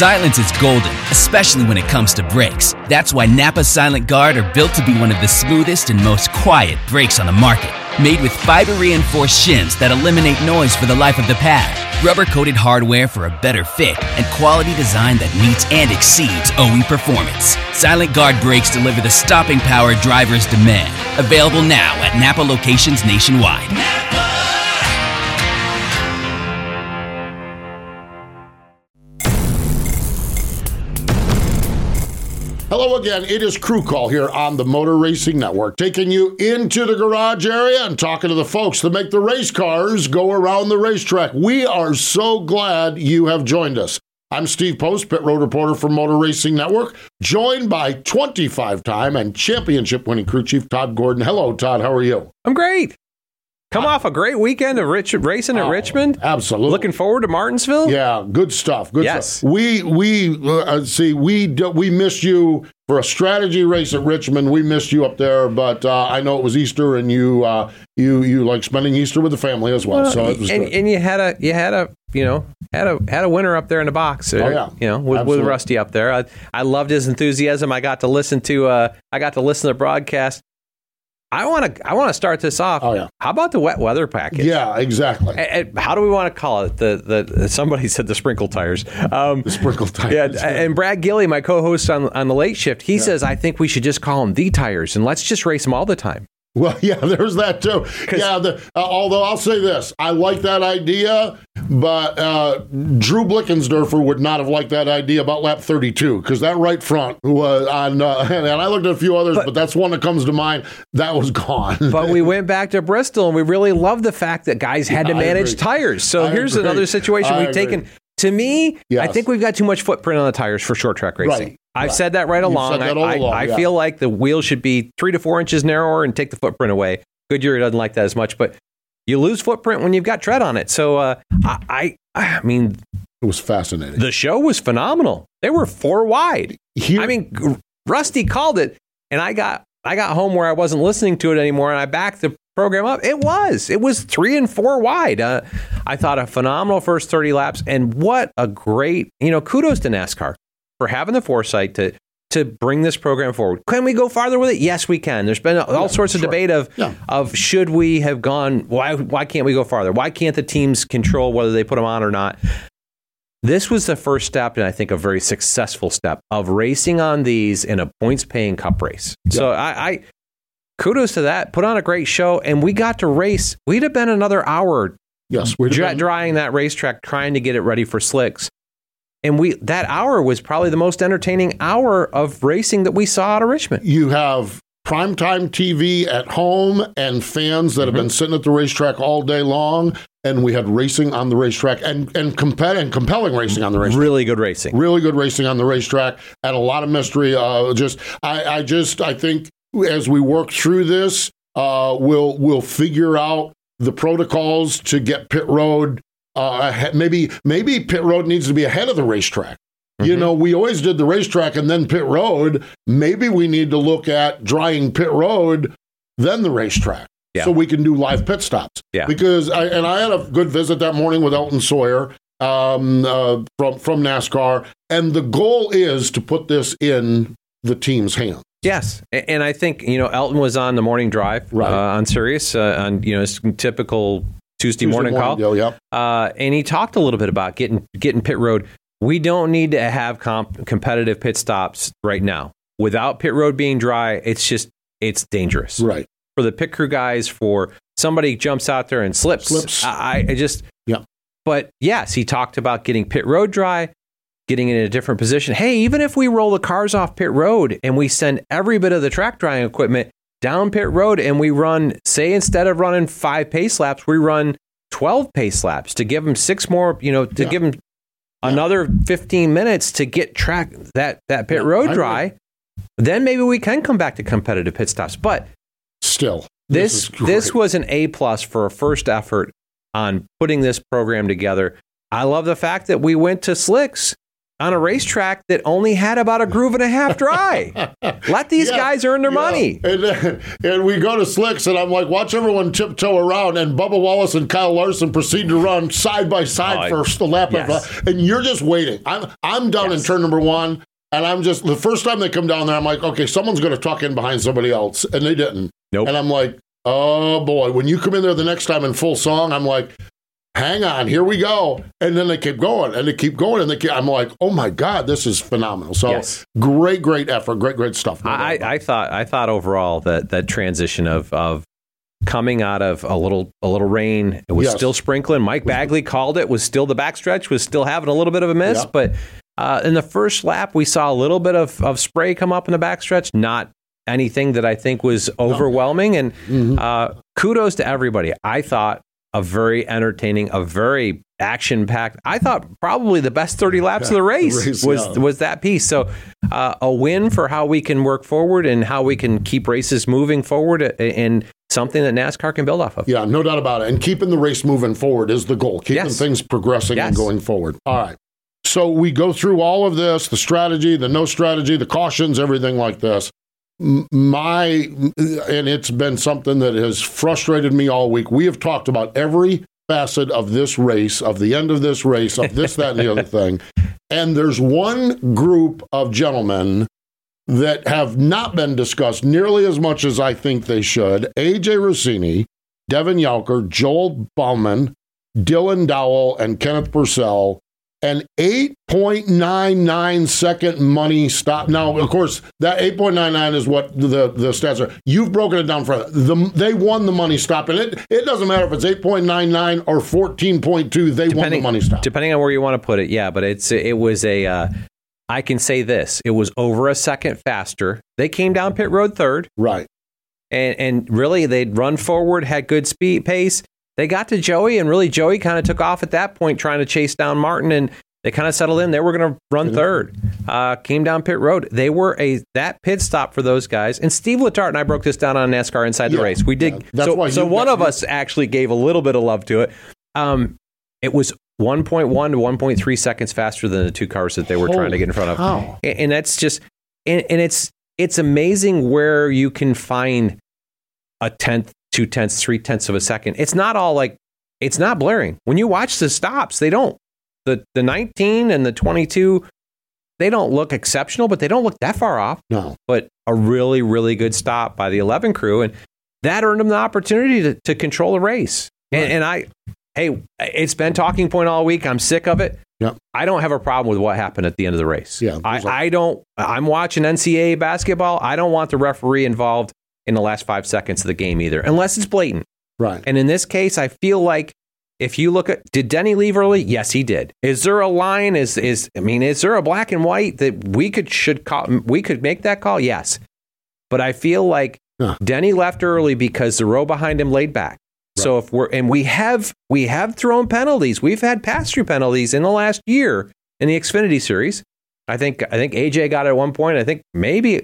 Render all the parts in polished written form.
Silence is golden, especially when it comes to brakes. That's why Napa Silent Guard are built to be one of the smoothest and most quiet brakes on the market. Made with fiber-reinforced shims that eliminate noise for the life of the pad, rubber-coated hardware for a better fit, and quality design that meets and exceeds OE performance. Silent Guard brakes deliver the stopping power drivers demand. Available now at Napa locations nationwide. Hello again. It is Crew Call here on the Motor Racing Network, taking you into the garage area and talking to the folks that make the race cars go around the racetrack. We are so glad you have joined us. I'm Steve Post, pit road reporter for Motor Racing Network, joined by 25-time and championship-winning crew chief Todd Gordon. Hello, Todd. How are you? I'm great. Come off a great weekend of racing at Richmond. Absolutely. Looking forward to Martinsville. Yeah, good stuff. Good yes. stuff. We missed you for a strategy race at Richmond. We missed you up there, but I know it was Easter, and you like spending Easter with the family as well. So it was good. And you had a winner up there in the box. With Rusty up there. I loved his enthusiasm. I got to listen to the broadcast. I want to start this off. Oh, yeah. How about the wet weather package? Yeah, exactly. How do we want to call it? The somebody said the sprinkle tires. The sprinkle tires. Yeah, and Brad Gilley, my co-host on the late shift, he says I think we should just call them the tires and let's just race them all the time. Well, yeah, there's that too. Yeah, although I'll say this, I like that idea, but Drew Blickensderfer would not have liked that idea about lap 32 because that right front was on, and I looked at a few others, but that's one that comes to mind. That was gone. But we went back to Bristol, and we really loved the fact that guys had to manage tires. So here's another situation we've taken. To me, I think we've got too much footprint on the tires for short track racing. Right. I've said that right along. I feel like the wheel should be 3 to 4 inches narrower and take the footprint away. Goodyear doesn't like that as much, but you lose footprint when you've got tread on it. So I mean, it was fascinating. The show was phenomenal. They were 4 wide. Rusty called it, and I got home where I wasn't listening to it anymore, and I backed the program up. It was 3 and 4 wide. I thought a phenomenal first 30 laps, and what a great, kudos to NASCAR for having the foresight to bring this program forward. Can we go farther with it? Yes, we can. There's been all sorts of debate of should we have gone, why can't we go farther? Why can't the teams control whether they put them on or not? This was the first step, and I think a very successful step, of racing on these in a points-paying cup race. Yeah. So I kudos to that. Put on a great show, and we got to race. We'd have been another hour drying that racetrack, trying to get it ready for slicks. And that hour was probably the most entertaining hour of racing that we saw out of Richmond. You have primetime TV at home and fans that have been sitting at the racetrack all day long. And we had racing on the racetrack and compelling racing on the racetrack. Really good racing. Really good racing on the racetrack. And a lot of mystery. I think as we work through this, we'll figure out the protocols to get pit road. Maybe pit road needs to be ahead of the racetrack. We always did the racetrack and then pit road. Maybe we need to look at drying pit road, then the racetrack. Yeah. So we can do live pit stops. Yeah. Because I had a good visit that morning with Elton Sawyer from NASCAR, and the goal is to put this in the team's hands. Yes, and I think Elton was on the morning drive on Sirius on his typical Tuesday morning call. Yeah. And he talked a little bit about getting pit road. We don't need to have competitive pit stops right now. Without pit road being dry, it's dangerous. Right. For the pit crew guys, for somebody jumps out there and slips. But yes, he talked about getting pit road dry, getting in a different position. Hey, even if we roll the cars off pit road and we send every bit of the track drying equipment down pit road and we run, say, instead of running 5 pace laps, we run 12 pace laps to give them 6 more, give them another 15 minutes to get that pit road dry. Then maybe we can come back to competitive pit stops. But still, this was an A+ for a first effort on putting this program together. I love the fact that we went to slicks. on a racetrack that only had about a groove and a half dry. Let these guys earn their money. And we go to slicks, and I'm like, watch everyone tiptoe around, and Bubba Wallace and Kyle Larson proceed to run side by side for a lap and you're just waiting. I'm down in turn number 1, and I'm just, the first time they come down there, I'm like, okay, someone's going to tuck in behind somebody else, and they didn't. Nope. And I'm like, oh boy, when you come in there the next time in full song, I'm like, hang on, here we go. And then they keep going, and they keep going, and I'm like, oh my God, this is phenomenal. So great effort, great stuff. I thought overall that transition of coming out of a little rain, it was still sprinkling. Mike Bagley called it, was still the backstretch, was still having a little bit of a miss, but in the first lap, we saw a little bit of spray come up in the backstretch, not anything that I think was overwhelming. And kudos to everybody. I thought a very entertaining, a very action-packed. I thought probably the best 30 laps of the race was that piece. So a win for how we can work forward and how we can keep races moving forward, and something that NASCAR can build off of. Yeah, no doubt about it. And keeping the race moving forward is the goal. Keeping things progressing and going forward. All right. So we go through all of this, the strategy, the no strategy, the cautions, everything like this. And it's been something that has frustrated me all week. We have talked about every facet of this race, of the end of this race, of this, that, and the other thing. And there's one group of gentlemen that have not been discussed nearly as much as I think they should. A.J. Rossini, Devin Yowker, Joel Bauman, Dylan Dowell, and Kenneth Purcell. An 8.99 second money stop. Now, of course, that 8.99 is what the stats are. You've broken it down for them. They won the money stop, and it doesn't matter if it's 8.99 or 14.2. They won the money stop. Depending on where you want to put it, yeah. But it was I can say this: it was over a second faster. They came down pit road third, right? And really, they'd run forward, had good speed pace. They got to Joey, and really Joey kind of took off at that point trying to chase down Martin, and they kind of settled in. They were going to run third. Came down pit road. They were that pit stop for those guys. And Steve Letarte and I broke this down on NASCAR Inside the Race. We did. So one of us actually gave a little bit of love to it. It was 1.1 to 1.3 seconds faster than the two cars that they were trying to get in front of. Wow. And that's just, and it's amazing where you can find a 1/10, 2/10, 3/10 of a second. It's not all like, it's not blaring. When you watch the stops, they don't. The 19 and the 22, they don't look exceptional, but they don't look that far off. No. But a really, really good stop by the 11 crew, and that earned them the opportunity to control the race. Right. And it's been talking point all week. I'm sick of it. Yep. I don't have a problem with what happened at the end of the race. Yeah, I'm watching NCAA basketball. I don't want the referee involved in the last 5 seconds of the game either, unless it's blatant. Right. And in this case, I feel like if you look at, did Denny leave early? Yes, he did. Is there a line? Is there a black and white that we could make that call? Yes. But I feel like Denny left early because the row behind him laid back. Right. So we have thrown penalties. We've had pass-through penalties in the last year in the Xfinity Series. I think AJ got it at one point. I think maybe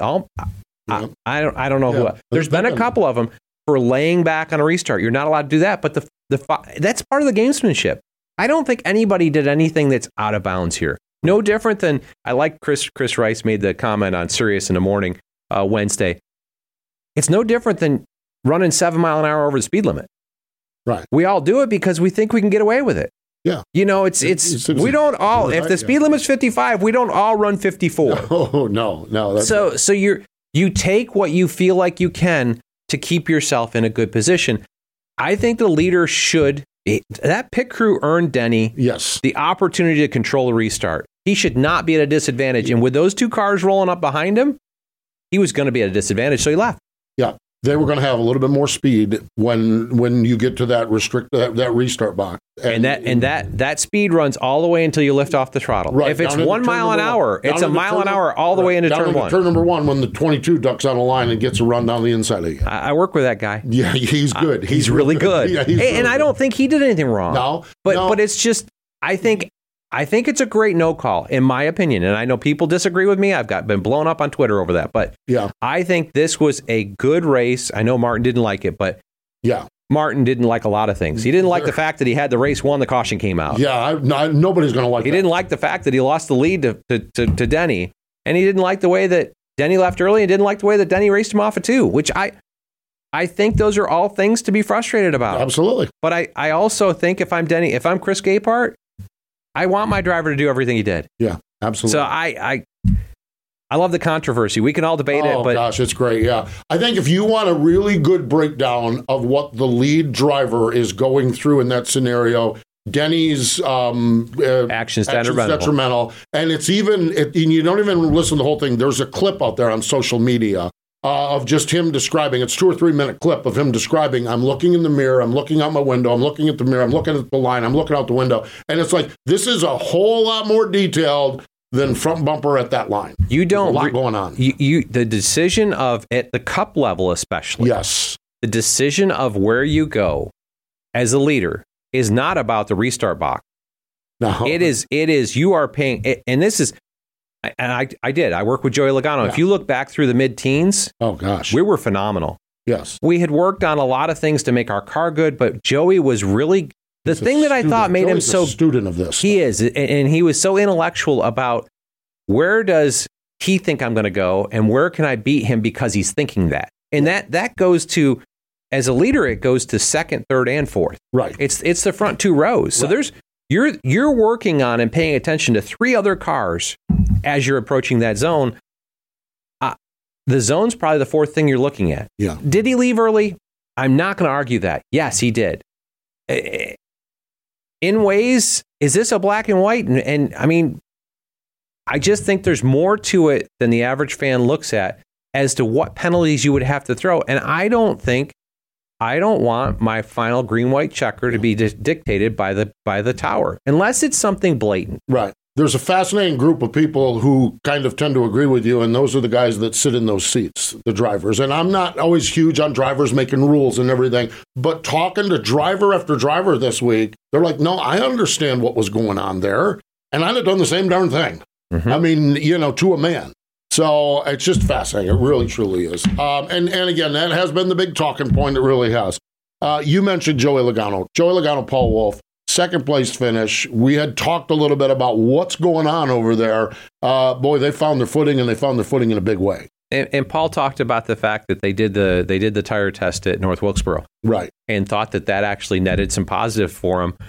I don't know who. There's been a couple of them for laying back on a restart. You're not allowed to do that, but that's part of the gamesmanship. I don't think anybody did anything that's out of bounds here. No different than, I like Chris Rice made the comment on Sirius in the Morning Wednesday. It's no different than running 7 mile an hour over the speed limit. Right. We all do it because we think we can get away with it. Yeah. You know, it's we don't all, if the speed limit's 55, we don't all run 54. Oh, no. So you take what you feel like you can to keep yourself in a good position. I think the leader that pit crew earned Denny the opportunity to control a restart. He should not be at a disadvantage. And with those two cars rolling up behind him, he was going to be at a disadvantage, so he left. Yeah. They were going to have a little bit more speed when you get to that that restart box, and that speed runs all the way until you lift off the throttle. Right, if it's 1 mile an hour, it's a mile an hour all the way into turn one. Turn number one, when the 22 ducks on the line and gets a run down the inside of you. I work with that guy. Yeah, he's good. He's really good. Yeah, and I don't think he did anything wrong. No, but it's just I think it's a great no call, in my opinion. And I know people disagree with me. I've been blown up on Twitter over that. But I think this was a good race. I know Martin didn't like it, but Martin didn't like a lot of things. He didn't like the fact that he had the race won, the caution came out. Yeah, nobody's going to like that. He didn't like the fact that he lost the lead to Denny. And he didn't like the way that Denny left early and didn't like the way that Denny raced him off of 2, which I think those are all things to be frustrated about. Absolutely. But I also think if I'm Chris Gaypart, I want my driver to do everything he did. Yeah, absolutely. So I love the controversy. We can all debate it. But gosh, it's great. Yeah. I think if you want a really good breakdown of what the lead driver is going through in that scenario, Denny's actions detrimental. And it's even, you don't even listen to the whole thing. There's a clip out there on social media of just him describing, it's 2 or 3 minute clip of him describing, I'm looking in the mirror, I'm looking out my window, I'm looking at the mirror, I'm looking at the line, I'm looking out the window. And it's like, this is a whole lot more detailed than front bumper at that line. You don't There's a lot going on. The decision of, at the cup level especially, yes, the decision of where you go as a leader is not about the restart box. No. It is, you are paying, and this is, and I work with Joey Logano. Yeah. If you look back through the mid-teens, oh gosh, we were phenomenal. Yes. We had worked on a lot of things to make our car good, but Joey was really, the thing that I thought made him so, student of this. He is, and he was so intellectual about where does he think I'm going to go and where can I beat him because he's thinking that. And that goes to, as a leader, it goes to second, third, and fourth. Right. It's the front 2 rows. So there's, you're working on and paying attention to 3 other cars as you're approaching that zone. The zone's probably the 4th thing you're looking at. Yeah. Did he leave early? I'm not going to argue that. Yes, he did. In ways, is this a black and white? And I mean, I just think there's more to it than the average fan looks at as to what penalties you would have to throw. And I don't want my final green-white checker to be dictated by the tower, unless it's something blatant. Right. There's a fascinating group of people who kind of tend to agree with you, and those are the guys that sit in those seats, the drivers. And I'm not always huge on drivers making rules and everything, but talking to driver after driver this week, they're like, no, I understand what was going on there, and I'd have done the same darn thing. Mm-hmm. I mean, to a man. So it's just fascinating. It really, truly is. And again, that has been the big talking point. It really has. You mentioned Joey Logano. Joey Logano, Paul Wolfe, second place finish. We had talked a little bit about what's going on over there. Boy, they found their footing, and they found their footing in a big way. And Paul talked about the fact that they did the tire test at North Wilkesboro, right? And thought that actually netted some positive for him.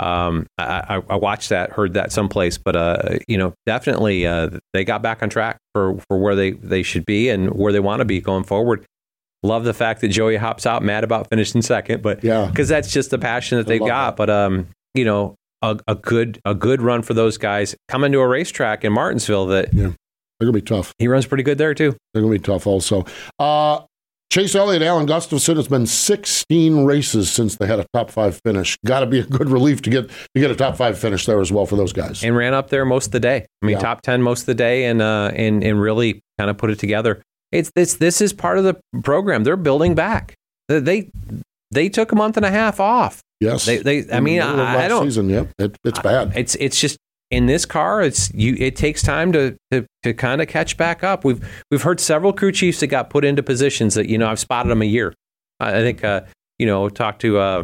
I watched that, heard that someplace, but definitely they got back on track for where they should be and where they want to be going forward. Love the fact that Joey hops out mad about finishing second, but because that's just the passion that they've got. That. But a good run for those guys coming to a racetrack in Martinsville that they're gonna be tough. He runs pretty good there too. They're gonna be tough also. Chase Elliott, Alan Gustafson, it's been 16 races since they had a top 5 finish. Got to be a good relief to get a top 5 finish there as well for those guys. And ran up there most of the day. I mean, top 10 most of the day, and really kind of put it together. This is part of the program. They're building back. They took a month and a half off. Yes. I don't. Season, it's bad. It's just. In this car, it takes time to kind of catch back up. We've heard several crew chiefs that got put into positions that I've spotted them a year. I think talk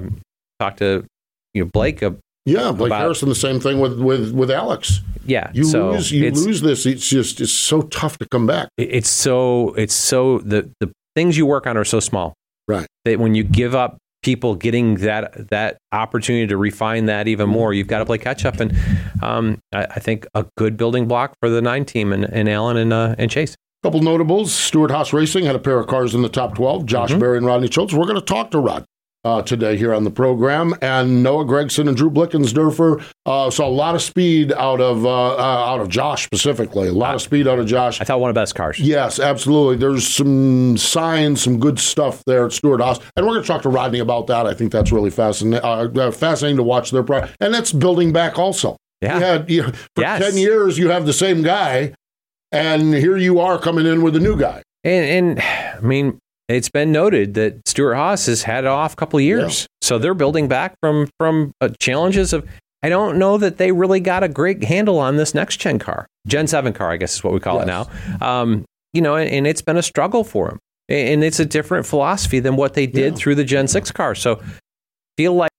to Blake. Blake Harrison. The same thing with Alex. Yeah, you lose this. It's so tough to come back. It's so the things you work on are so small. Right. That when you give up people getting that opportunity to refine that even more, you've got to play catch up. And I think a good building block for the 9 team and Alan and Chase. A couple notables. Stewart-Haas Racing had a pair of cars in the top 12. Josh Berry and Rodney Schultz. We're going to talk to Rod today here on the program. And Noah Gragson and Drew Blickensderfer saw a lot of speed out of Josh specifically. A lot of speed out of Josh. I thought one of the best cars. Yes, absolutely. There's some signs, some good stuff there at Stewart-Haas. And we're going to talk to Rodney about that. I think that's really fascinating to watch their progress. And that's building back also. Yeah. For 10 years, you have the same guy. And here you are coming in with a new guy. And I mean, it's been noted that Stewart-Haas has had it off a couple of years. Yeah. So they're building back from challenges of, I don't know that they really got a great handle on this next Gen 7 car, I guess is what we call it now. And it's been a struggle for them. And it's a different philosophy than what they did through the Gen 6 car. So feel like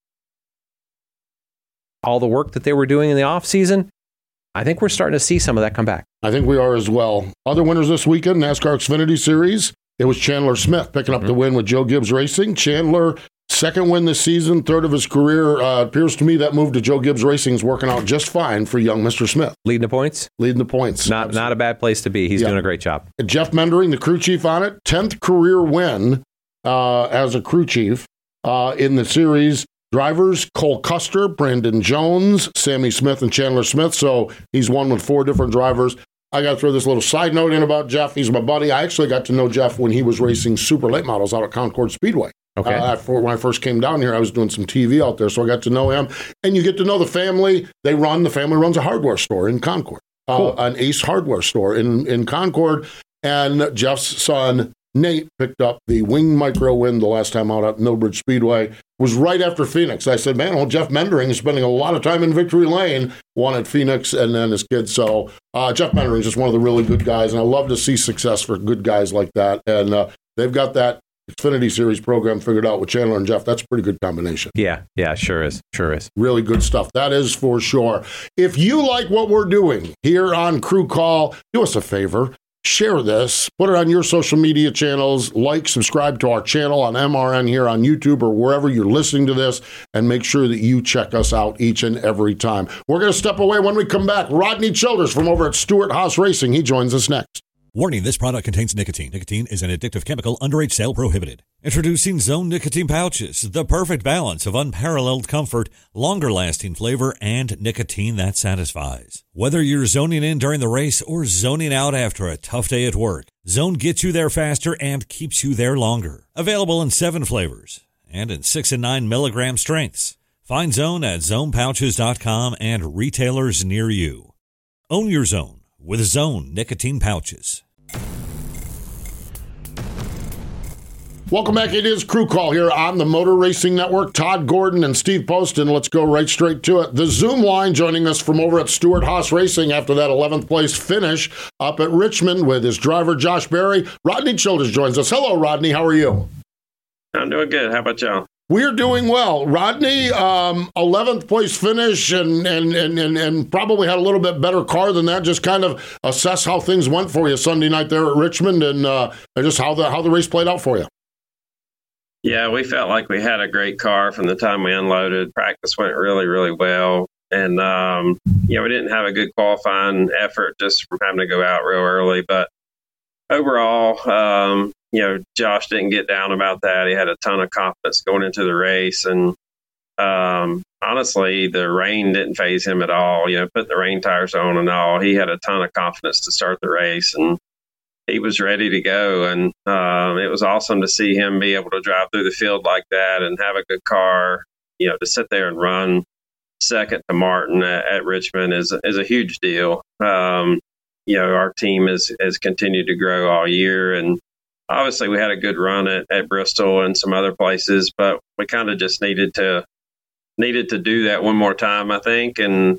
all the work that they were doing in the offseason, I think we're starting to see some of that come back. I think we are as well. Other winners this weekend, NASCAR Xfinity Series. It was Chandler Smith picking up the win with Joe Gibbs Racing. Chandler, second win this season, third of his career. Appears to me that move to Joe Gibbs Racing is working out just fine for young Mr. Smith. Leading the points? Leading the points. Not a bad place to be. He's doing a great job. Jeff Mendering, the crew chief on it, 10th career win as a crew chief in the series. Drivers, Cole Custer, Brandon Jones, Sammy Smith, and Chandler Smith. So he's won with 4 different drivers. I got to throw this little side note in about Jeff. He's my buddy. I actually got to know Jeff when he was racing super late models out at Concord Speedway. Okay. When I first came down here, I was doing some TV out there, so I got to know him. And you get to know the family. The family runs a hardware store in Concord, cool. An Ace hardware store in Concord. And Jeff's son, Nate, picked up the Wing Micro win the last time out at Millbridge Speedway. It was right after Phoenix. I said, man, Jeff Mendering is spending a lot of time in Victory Lane, won at Phoenix, and then his kids. So Jeff Mendering is just one of the really good guys, and I love to see success for good guys like that. And they've got that Xfinity Series program figured out with Chandler and Jeff. That's a pretty good combination. Yeah, sure is. Really good stuff. That is for sure. If you like what we're doing here on Crew Call, do us a favor. Share this, put it on your social media channels, subscribe to our channel on MRN here on YouTube or wherever you're listening to this, and make sure that you check us out each and every time. We're going to step away. When we come back, Rodney Childers from over at Stewart Haas Racing. He joins us next. Warning, this product contains nicotine. Nicotine is an addictive chemical, underage sale prohibited. Introducing Zone Nicotine Pouches, the perfect balance of unparalleled comfort, longer-lasting flavor, and nicotine that satisfies. Whether you're zoning in during the race or zoning out after a tough day at work, Zone gets you there faster and keeps you there longer. Available in 7 flavors and in 6 and 9 milligram strengths. Find Zone at zonepouches.com and retailers near you. Own your Zone with Zone Nicotine Pouches. Welcome back. It is Crew Call here on the Motor Racing Network. Todd Gordon and Steve Poston. Let's go right straight to it. The Zoom line joining us from over at Stewart Haas Racing after that 11th place finish up at Richmond with his driver Josh Berry. Rodney Childers joins us. Hello, Rodney. How are you? I'm doing good. How about y'all? We're doing well. Rodney, 11th place finish and probably had a little bit better car than that. Just kind of assess how things went for you Sunday night there at Richmond and just how the race played out for you. Yeah, we felt like we had a great car from the time we unloaded. Practice went really, really well. And, we didn't have a good qualifying effort just from having to go out real early. But overall, Josh didn't get down about that. He had a ton of confidence going into the race. And honestly, the rain didn't faze him at all. Putting the rain tires on and all. He had a ton of confidence to start the race. And he was ready to go. And it was awesome to see him be able to drive through the field like that and have a good car. To sit there and run second to Martin at Richmond is a huge deal. Our team has continued to grow all year. And obviously we had a good run at Bristol and some other places, but we kind of just needed to do that one more time, I think. And,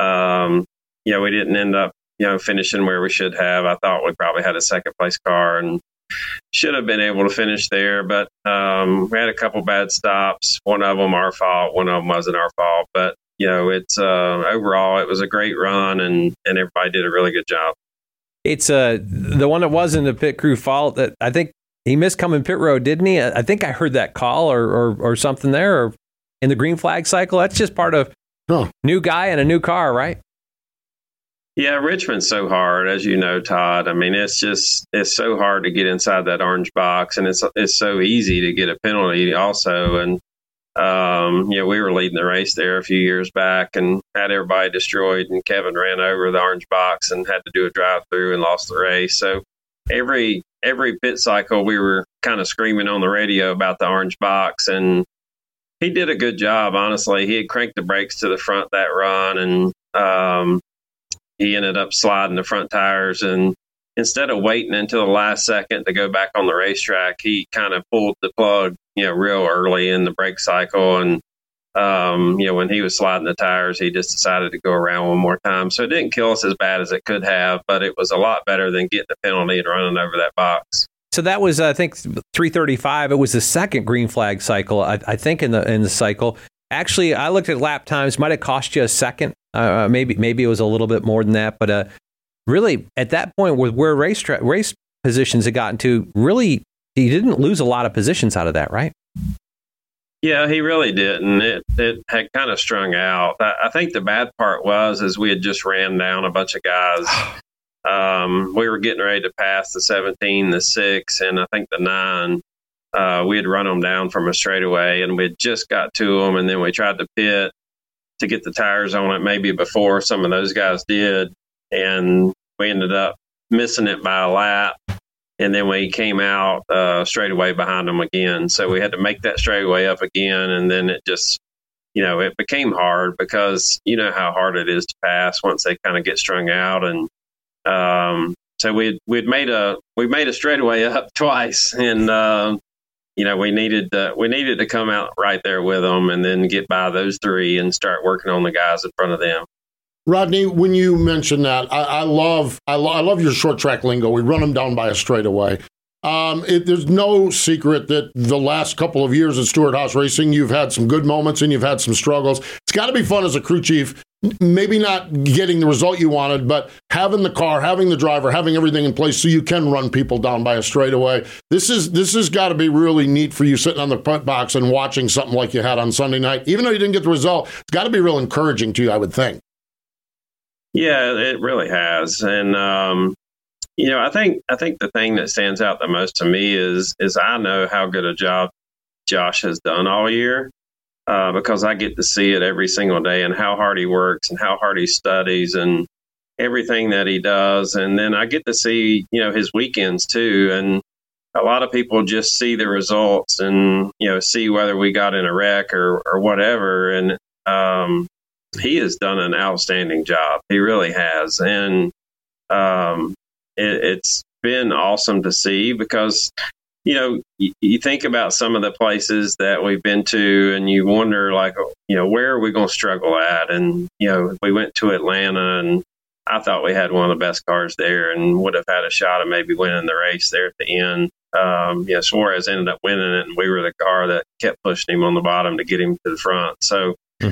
we didn't end up, finishing where we should have. I thought we probably had a second place car and should have been able to finish there, but we had a couple bad stops. One of them our fault, one of them wasn't our fault. But it's overall it was a great run and everybody did a really good job. It's the one that wasn't a pit crew fault. That I think he missed coming pit road, didn't he? I think I heard that call or something there, or in the green flag cycle. That's just part of new guy and a new car, right? Yeah, Richmond's so hard, as you know, Todd. I mean, it's so hard to get inside that orange box, and it's so easy to get a penalty also. And, we were leading the race there a few years back and had everybody destroyed, and Kevin ran over the orange box and had to do a drive-through and lost the race. So every pit cycle, we were kind of screaming on the radio about the orange box, and he did a good job, honestly. He had cranked the brakes to the front that run, and he ended up sliding the front tires, and instead of waiting until the last second to go back on the racetrack, he kind of pulled the plug, real early in the brake cycle. And, when he was sliding the tires, he just decided to go around one more time. So it didn't kill us as bad as it could have, but it was a lot better than getting the penalty and running over that box. So that was, I think, 335. It was the second green flag cycle, I think, in the cycle. Actually, I looked at lap times. Might have cost you a second. Maybe it was a little bit more than that. But really, at that point, with where race positions had gotten to, really, he didn't lose a lot of positions out of that, right? Yeah, he really didn't. It had kind of strung out. I think the bad part was we had just ran down a bunch of guys. We were getting ready to pass the 17, the 6, and I think the 9. We had run them down from a straightaway, and we had just got to them, and then we tried to pit to get the tires on it maybe before some of those guys did, and we ended up missing it by a lap. And then we came out straightaway behind them again. So we had to make that straightaway up again. And then it just, it became hard because you know how hard it is to pass once they kind of get strung out. And so we made a straightaway up twice. And, we needed to come out right there with them and then get by those 3 and start working on the guys in front of them. Rodney, when you mention that, I love your short track lingo. We run them down by a straightaway. There's no secret that the last couple of years at Stewart-Haas Racing, you've had some good moments and you've had some struggles. It's got to be fun as a crew chief, maybe not getting the result you wanted, but having the car, having the driver, having everything in place so you can run people down by a straightaway. This has got to be really neat for you sitting on the pit box and watching something like you had on Sunday night. Even though you didn't get the result, it's got to be real encouraging to you, I would think. Yeah, it really has. And, I think the thing that stands out the most to me is I know how good a job Josh has done all year because I get to see it every single day and how hard he works and how hard he studies and everything that he does. And then I get to see, his weekends too. And a lot of people just see the results and, see whether we got in a wreck or whatever. And, he has done an outstanding job. He really has. And it's been awesome to see because, you think about some of the places that we've been to and you wonder, where are we going to struggle at? And, we went to Atlanta and I thought we had one of the best cars there and would have had a shot of maybe winning the race there at the end. Suarez ended up winning it and we were the car that kept pushing him on the bottom to get him to the front. So,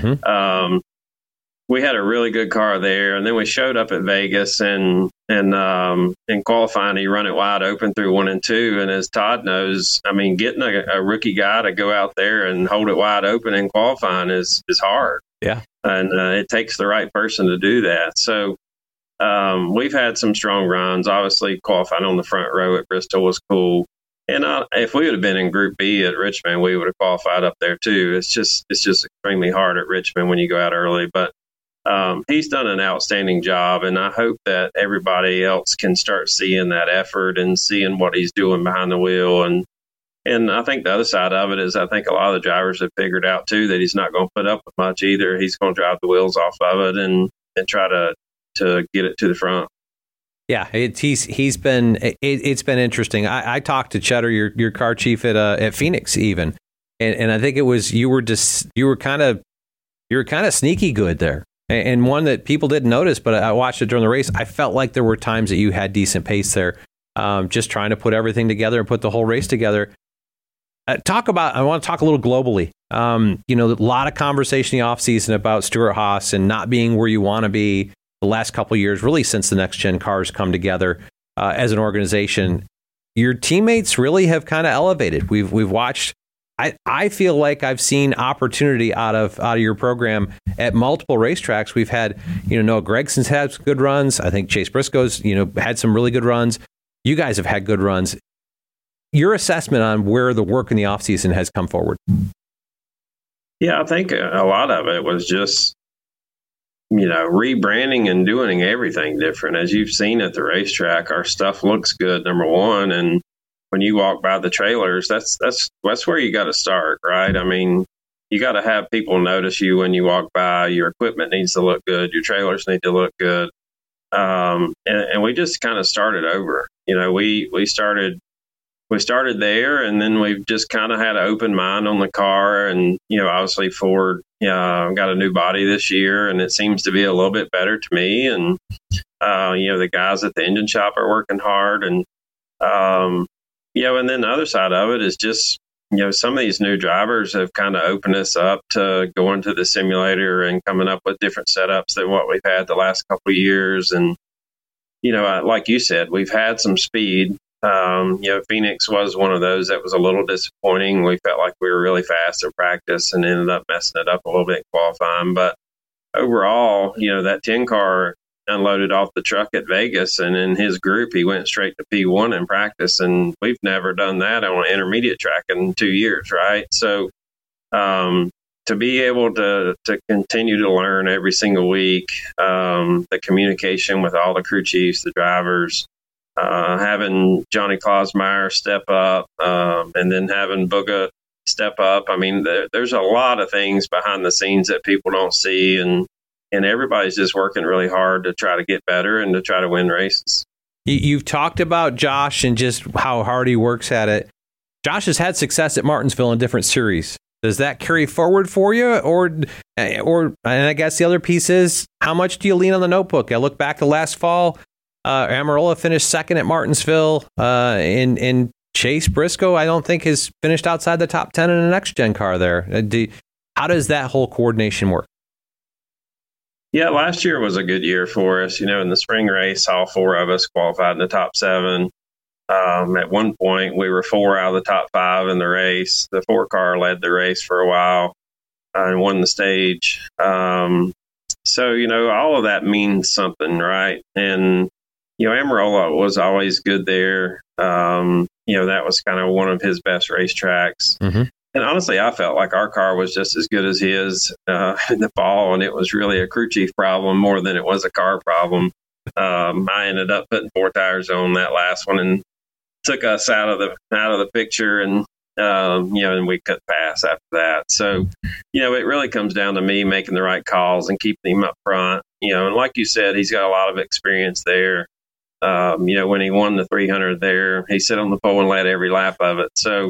we had a really good car there, and then we showed up at Vegas, and in qualifying, he run it wide open through 1 and 2. And as Todd knows, I mean, getting a rookie guy to go out there and hold it wide open in qualifying is hard. Yeah, and it takes the right person to do that. So we've had some strong runs. Obviously, qualifying on the front row at Bristol was cool. And if we would have been in Group B at Richmond, we would have qualified up there too. It's just extremely hard at Richmond when you go out early, but. He's done an outstanding job, and I hope that everybody else can start seeing that effort and seeing what he's doing behind the wheel. And I think the other side of it is I think a lot of the drivers have figured out, too, that he's not going to put up with much either. He's going to drive the wheels off of it and try to get it to the front. Yeah, it's been interesting. I talked to Cheddar, your car chief at Phoenix even, and I think it was you were kind of sneaky good there. And one that people didn't notice, but I watched it during the race. I felt like there were times that you had decent pace there, just trying to put everything together and put the whole race together. I want to talk a little globally. A lot of conversation in the offseason about Stewart-Haas and not being where you want to be the last couple of years, really since the next gen cars come together as an organization. Your teammates really have kind of elevated. We've watched. I feel like I've seen opportunity out of your program at multiple racetracks. We've had, Noah Gregson's had some good runs. I think Chase Briscoe's, had some really good runs. You guys have had good runs. Your assessment on where the work in the offseason has come forward? Yeah, I think a lot of it was just, rebranding and doing everything different. As you've seen at the racetrack, our stuff looks good, number one, and when you walk by the trailers, that's where you got to start, right? I mean, you got to have people notice you when you walk by. Your equipment needs to look good. Your trailers need to look good. And we just kind of started over. We started there, and then we've just kind of had an open mind on the car. And, obviously Ford got a new body this year, and it seems to be a little bit better to me. And, the guys at the engine shop are working hard. And, and then the other side of it is just, some of these new drivers have kind of opened us up to going to the simulator and coming up with different setups than what we've had the last couple of years. And, like you said, we've had some speed. Phoenix was one of those that was a little disappointing. We felt like we were really fast in practice and ended up messing it up a little bit in qualifying. But overall, that 10 car unloaded off the truck at Vegas, and in his group, he went straight to P1 in practice. And we've never done that on an intermediate track in 2 years, right? So to be able to continue to learn every single week, the communication with all the crew chiefs, the drivers, having Johnny Klausmeier step up, and then having Bugha step up. I mean, there's a lot of things behind the scenes that people don't see, and everybody's just working really hard to try to get better and to try to win races. You've talked about Josh and just how hard he works at it. Josh has had success at Martinsville in different series. Does that carry forward for you? Or, and I guess the other piece is, how much do you lean on the notebook? I look back to last fall. Almirola finished second at Martinsville, and Chase Briscoe, I don't think, has finished outside the top 10 in a next-gen car there. How does that whole coordination work? Yeah, last year was a good year for us. In the spring race, all 4 of us qualified in the top 7. At one point, we were 4 out of the top 5 in the race. The 4 car led the race for a while and won the stage. So, all of that means something, right? And Almirola was always good there. That was kind of one of his best racetracks. Mm-hmm. And honestly, I felt like our car was just as good as his in the fall, and it was really a crew chief problem more than it was a car problem. I ended up putting 4 tires on that last one and took us out of the picture, and and we cut pass after that. So, it really comes down to me making the right calls and keeping him up front. And like you said, he's got a lot of experience there. When he won the 300 there, he sat on the pole and led every lap of it. So,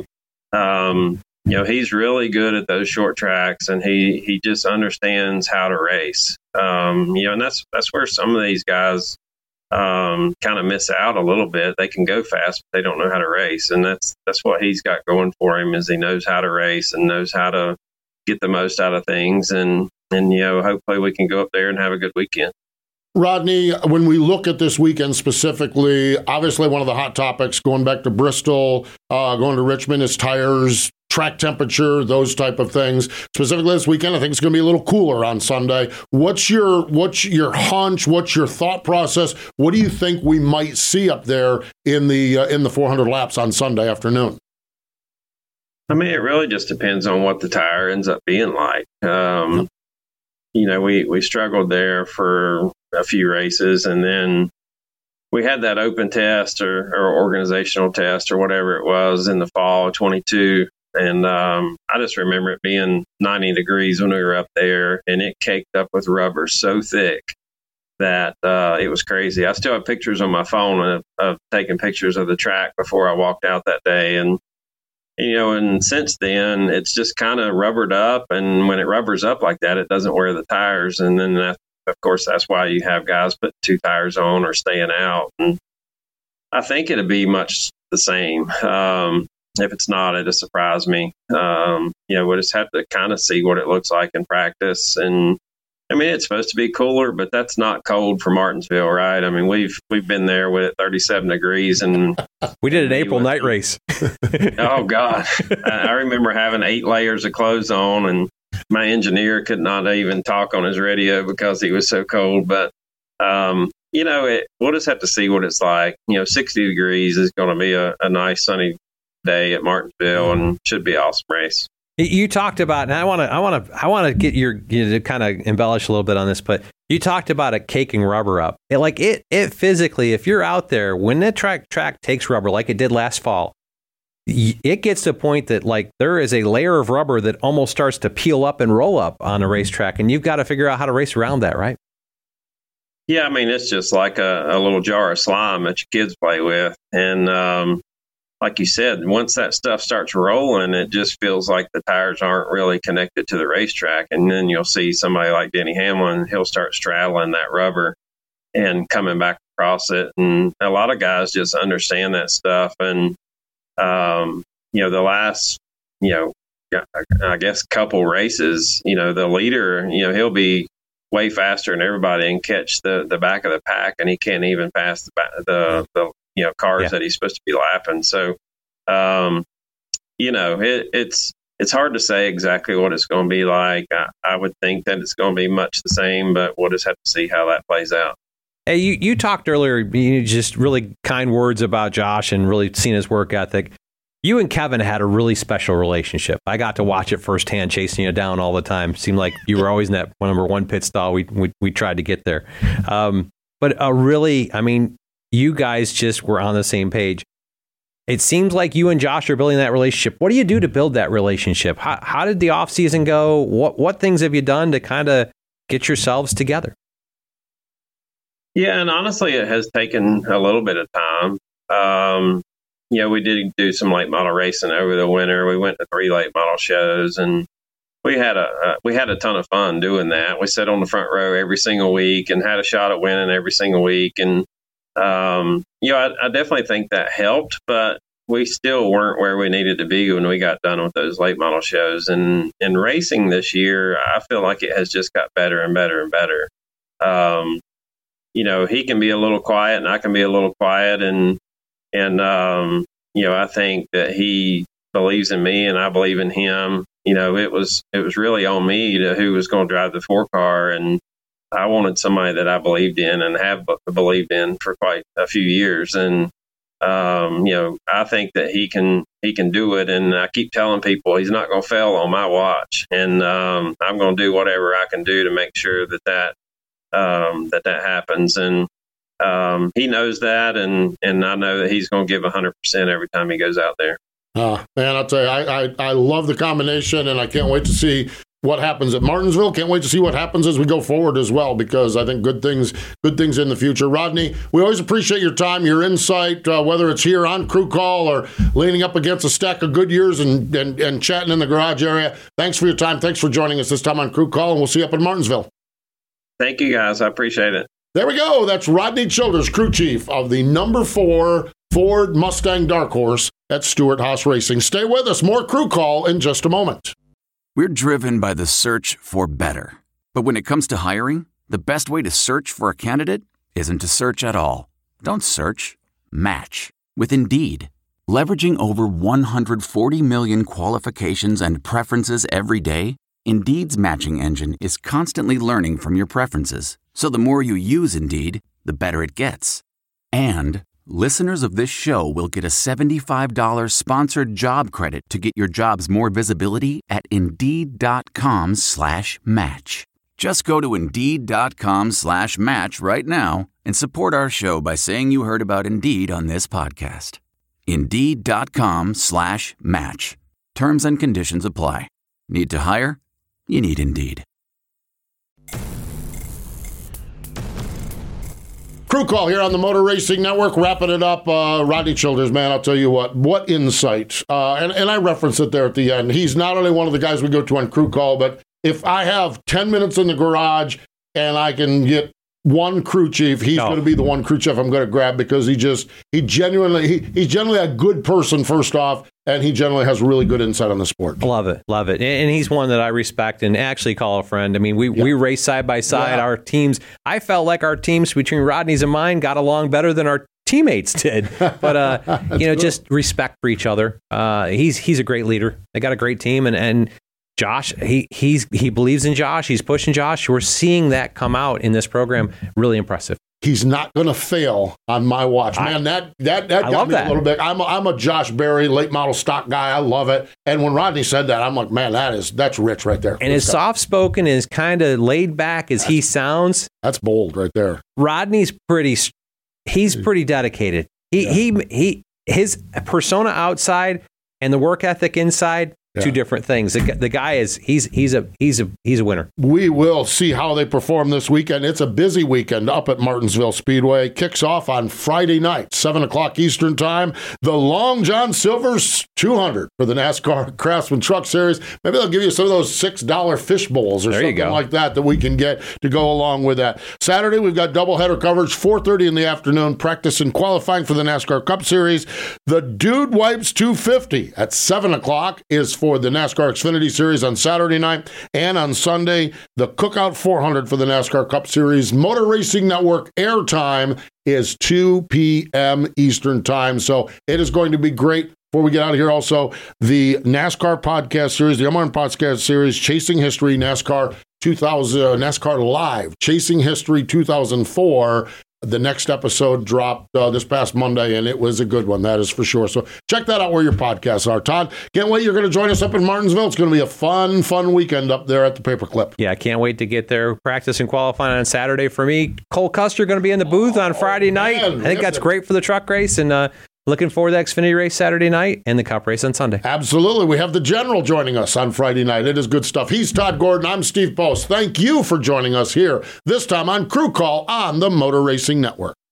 he's really good at those short tracks, and he just understands how to race. And that's where some of these guys kind of miss out a little bit. They can go fast, but they don't know how to race. And that's what he's got going for him, is he knows how to race and knows how to get the most out of things. And hopefully we can go up there and have a good weekend. Rodney, when we look at this weekend specifically, obviously one of the hot topics going back to Bristol, going to Richmond, is tires, track temperature, those type of things. Specifically this weekend, I think it's going to be a little cooler on Sunday. What's your hunch? What's your thought process? What do you think we might see up there in the 400 laps on Sunday afternoon? I mean, it really just depends on what the tire ends up being like. We struggled there for a few races, and then we had that open test or organizational test or whatever it was in the fall of 22. And I just remember it being 90 degrees when we were up there, and it caked up with rubber so thick that it was crazy. I still have pictures on my phone of taking pictures of the track before I walked out that day. And since then, it's just kind of rubbered up. And when it rubbers up like that, it doesn't wear the tires. And then, of course, that's why you have guys putting 2 tires on or staying out. And I think it'll be much the same. If it's not, it'll surprise me. We'll just have to kind of see what it looks like in practice. And I mean, it's supposed to be cooler, but that's not cold for Martinsville, right? I mean, we've been there with 37 degrees, and we did an April night race. Oh God, I remember having 8 layers of clothes on, and my engineer could not even talk on his radio because he was so cold. But we'll just have to see what it's like. 60 degrees is going to be a nice sunny day at Martinsville, and should be an awesome race. You talked about, and I want to get you to kind of embellish a little bit on this, but you talked about it caking rubber up. It physically, if you're out there, when the track takes rubber like it did last fall, it gets to a point that like there is a layer of rubber that almost starts to peel up and roll up on a racetrack, and you've got to figure out how to race around that, right? Yeah, I mean, it's just like a little jar of slime that your kids play with, and like you said, once that stuff starts rolling, it just feels like the tires aren't really connected to the racetrack. And then you'll see somebody like Denny Hamlin, he'll start straddling that rubber and coming back across it. And a lot of guys just understand that stuff. And, The last, I guess couple races, the leader, he'll be way faster than everybody and catch the back of the pack, and he can't even pass the cars that he's supposed to be lapping. So, it's hard to say exactly what it's going to be like. I would think that it's going to be much the same, but we'll just have to see how that plays out. Hey, you talked earlier, just really kind words about Josh and really seeing his work ethic. You and Kevin had a really special relationship. I got to watch it firsthand, chasing you down all the time. Seemed like you were always in that number one pit stall. We tried to get there. But you guys just were on the same page. It seems like you and Josh are building that relationship. What do you do to build that relationship? How did the offseason go? What things have you done to kind of get yourselves together? Yeah, and honestly, it has taken a little bit of time. We did do some late model racing over the winter. We went to 3 late model shows, and we had a ton of fun doing that. We sat on the front row every single week and had a shot at winning every single week. And I definitely think that helped, but we still weren't where we needed to be when we got done with those late model shows. And in racing this year, I feel like it has just got better and better and better. He can be a little quiet and I can be a little quiet, and I think that he believes in me and I believe in him. It was really on me to who was going to drive the 4-car, and I wanted somebody that I believed in and have believed in for quite a few years. And I think that he can do it. And I keep telling people he's not going to fail on my watch, and I'm going to do whatever I can do to make sure that happens. And he knows that, and I know that he's going to give 100% every time he goes out there. Man, I'll tell you, I love the combination, and I can't wait to see what happens at Martinsville. Can't wait to see what happens as we go forward as well, because I think good things in the future. Rodney, we always appreciate your time, your insight, whether it's here on Crew Call or leaning up against a stack of good years and chatting in the garage area. Thanks for your time. Thanks for joining us this time on Crew Call, and we'll see you up in Martinsville. Thank you, guys. I appreciate it. There we go. That's Rodney Childers, crew chief of the number 4 Ford Mustang Dark Horse at Stewart-Haas Racing. Stay with us. More Crew Call in just a moment. We're driven by the search for better. But when it comes to hiring, the best way to search for a candidate isn't to search at all. Don't search. Match. With Indeed. Leveraging over 140 million qualifications and preferences every day, Indeed's matching engine is constantly learning from your preferences. So the more you use Indeed, the better it gets. And listeners of this show will get a $75 sponsored job credit to get your jobs more visibility at Indeed.com/match. Just go to Indeed.com/match right now and support our show by saying you heard about Indeed on this podcast. Indeed.com/match. Terms and conditions apply. Need to hire? You need Indeed. Crew Call here on the Motor Racing Network, wrapping it up. Rodney Childers, man, I'll tell you what insight. And I referenced it there at the end. He's not only one of the guys we go to on Crew Call, but if I have 10 minutes in the garage and I can get one crew chief, he's going to be the one crew chief I'm going to grab, because he's genuinely a good person, first off, and he generally has really good insight on the sport. Love it. And he's one that I respect and actually call a friend. I mean, we race side by side. Our teams, I felt like our teams between Rodney's and mine got along better than our teammates did. But, just respect for each other. He's a great leader. They got a great team, and Josh, he believes in Josh. He's pushing Josh. We're seeing that come out in this program. Really impressive. He's not going to fail on my watch, man. That got me a little bit. I'm a Josh Berry late model stock guy. I love it. And when Rodney said that, I'm like, man, that's rich right there. And as soft spoken, as kind of laid back as he sounds, that's bold right there. Rodney's pretty dedicated. His persona outside and the work ethic inside two different things. The guy is he's a winner. We will see how they perform this weekend. It's a busy weekend up at Martinsville Speedway. Kicks off on Friday night, 7:00 Eastern Time. The Long John Silver's 200 for the NASCAR Craftsman Truck Series. Maybe they'll give you some of those $6 fish bowls or something like that we can get to go along with that. Saturday, we've got doubleheader coverage, 4:30 in the afternoon, practice and qualifying for the NASCAR Cup Series. The Dude Wipes 250 at 7 o'clock is for the NASCAR Xfinity Series on Saturday night. And on Sunday, the Cookout 400 for the NASCAR Cup Series. Motor Racing Network airtime is 2 p.m. Eastern Time. So it is going to be great. Before we get out of here, also, the NASCAR podcast series, the M1 podcast series, Chasing History, NASCAR Live, Chasing History 2004. The next episode dropped this past Monday, and it was a good one, that is for sure. So check that out where your podcasts are. Todd, can't wait. You're going to join us up in Martinsville. It's going to be a fun weekend up there at the Paperclip. Yeah, I can't wait to get there. Practice and qualifying on Saturday for me. Cole Custer going to be in the booth on Friday night. I think that's great for the truck race, and looking forward to the Xfinity race Saturday night and the Cup race on Sunday. Absolutely. We have the General joining us on Friday night. It is good stuff. He's Todd Gordon. I'm Steve Post. Thank you for joining us here, this time on Crew Call on the Motor Racing Network.